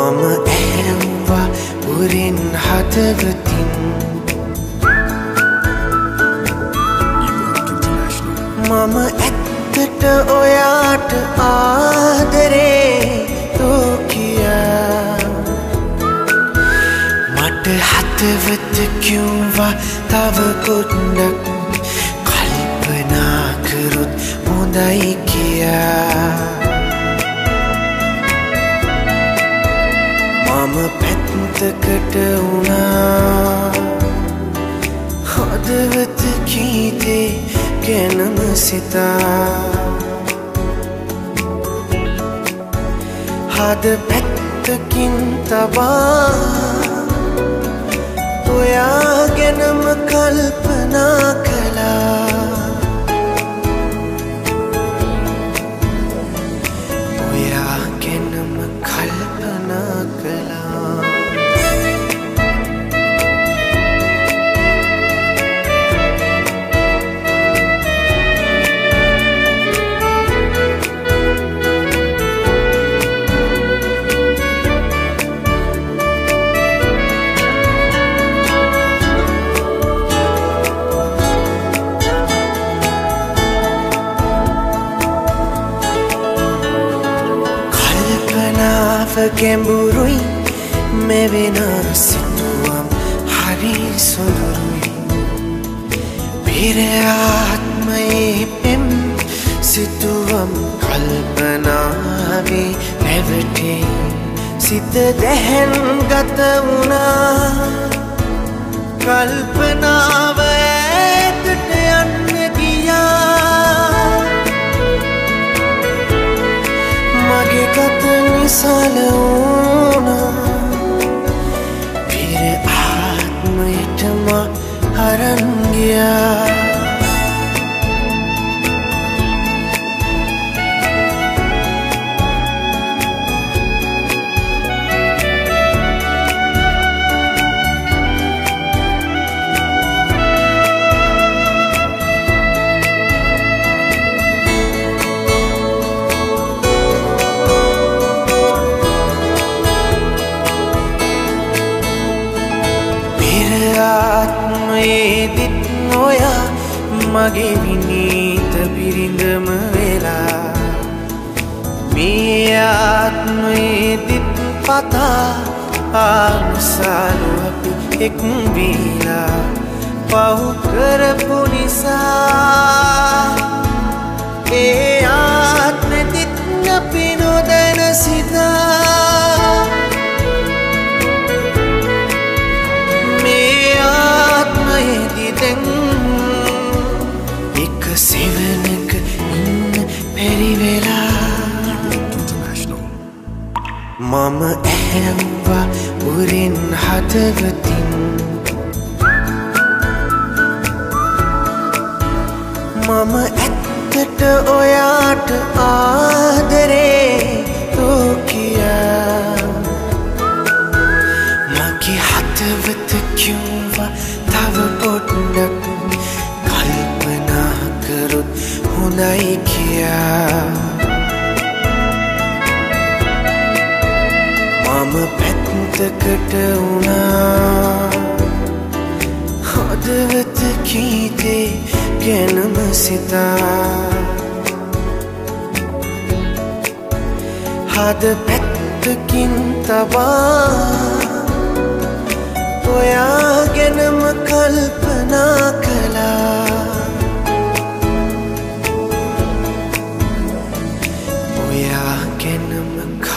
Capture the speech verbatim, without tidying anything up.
මම ඇහැම්වා උරින් හදවතින් මම ඇත්තට ඔයාට ආදරේ ලෝකියා මට හදවත කිව්වා තව පොඩ්ඩක් කල්පනා කරොත් හොඳයි කියා මම පැත්තකට වුණා හදවත කීතේ ගැනම සිතා හද පැත්තකින් තබා ඔයා ගැනම කල්පනා කළා ඔයා ගැනම කල්පනා කළා ගැඹුරුයි මෙවෙන සිතුවම් හරි සොඳුරුයි පෙර ආත්මයේ පෙම් සිතුවම් කල්පනාවේ රැවටේ සිත දැහැන් ගත වුණා කල්පනාව ඈතට යන්න ගියා මගේ ගත නිසල වුණා පෙර ආත්මයටම අරන් ගියා ආත්මයේදිත් නොයා මගේ විනීත බිරිඳම වෙලා මේ ආත්මයේදිත් පතා ආනුසාලු අපි එක් වීලා පහු කරපු නිසා ඒ ආත්මෙදිත් අපි නොදැන සිතා එක සෙවනක ඉන්න පැරිවෙලා මම ඇහැම්වා උරින් හදවතින් මම ඇත්තට ඔයාට ආදරේ ලෝකියා මගේ හදවත කිව්වා තව පොඩ්ඩක් කල්පනා කරොත් හොඳයි කියා මම පැත්තකට වුණා හදවත කීතේ ගැනම සිතා හද පැත්තකින් තබා ඔයා ගැනම කල්පනා කළා ඔයා ගැනම